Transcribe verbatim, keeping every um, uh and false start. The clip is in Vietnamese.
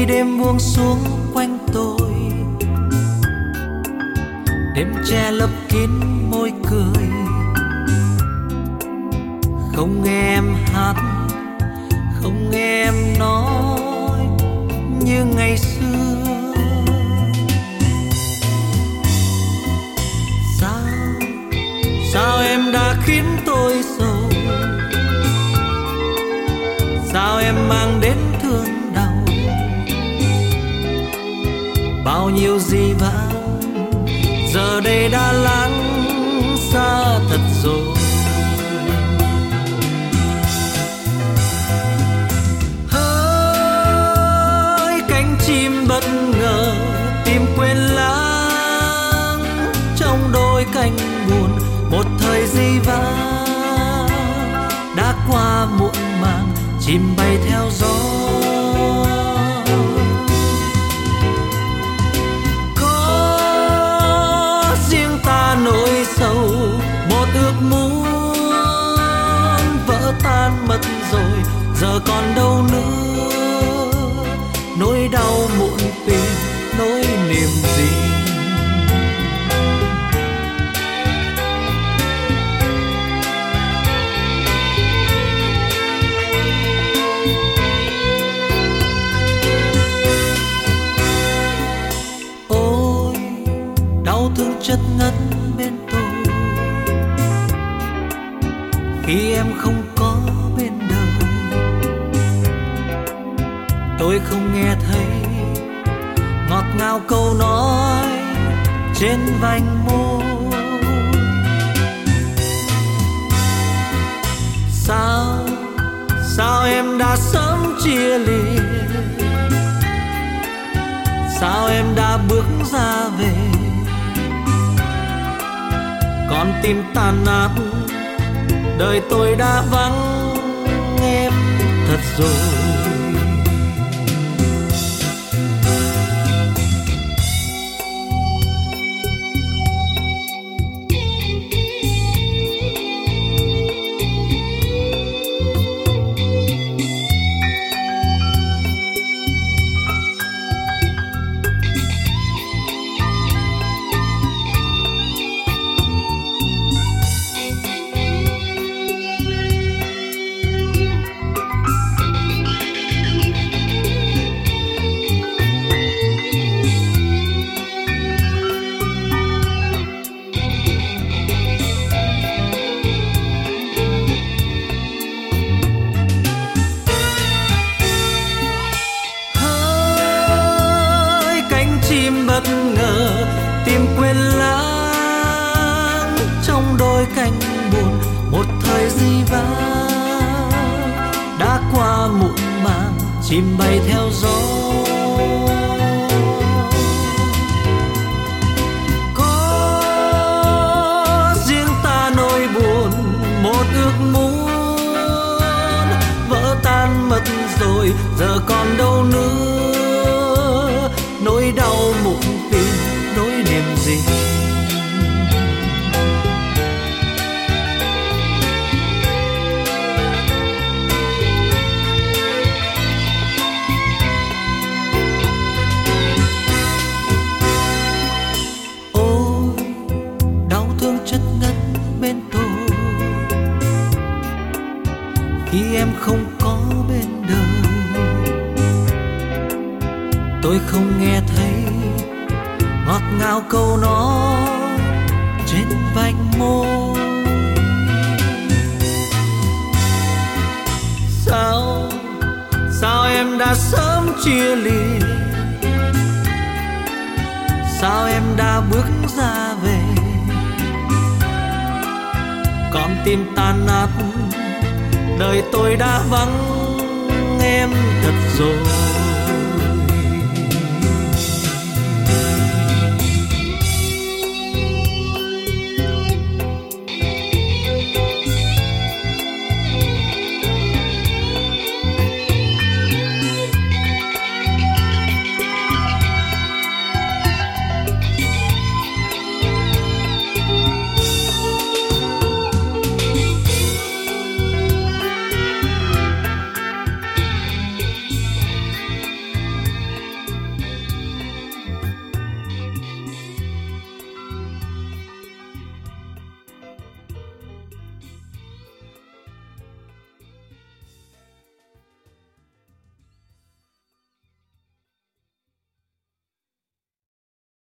đêm buông xuống quanh tôi, đêm che lấp kín môi cười, không nghe em hát, không nghe em nói như ngày xưa. Sao, sao em đã khiến tôi sầu, sao em mang đến thương đau, bao nhiêu gì vãng giờ đây đã lắng xa thật rồi. Hỡi cánh chim bất ngờ tìm quên lãng, trong đôi cánh buồn một thời di vãng đã qua muộn màng, chim bay theo gió. Có riêng ta nỗi sầu, một ước muốn vỡ tan mất rồi, giờ còn đâu nữa nỗi đau muộn phiền, nỗi niềm gì. Thương chất ngất bên tôi khi em không có bên đời, tôi không nghe thấy ngọt ngào câu nói trên vành môi. Sao, sao em đã sớm chia lìa, sao em đã bước ra về, con tim tan nát, đời tôi đã vắng em thật rồi. Bất ngờ tìm quên lãng, trong đôi cánh buồn một thời di vãng đã qua muộn màng, chim bay theo gió. Có riêng ta nỗi buồn, một ước muốn vỡ tan mất rồi, giờ còn đâu nữa nỗi đau muộn phiền, nỗi niềm gì. Ôi đau thương chất ngất bên tôi khi em không có bên đời, tôi không nghe thấy ngọt ngào câu nói trên vành môi. Sao, sao em đã sớm chia lìa, sao em đã bước ra về, con tim tan nát, đời tôi đã vắng em thật rồi.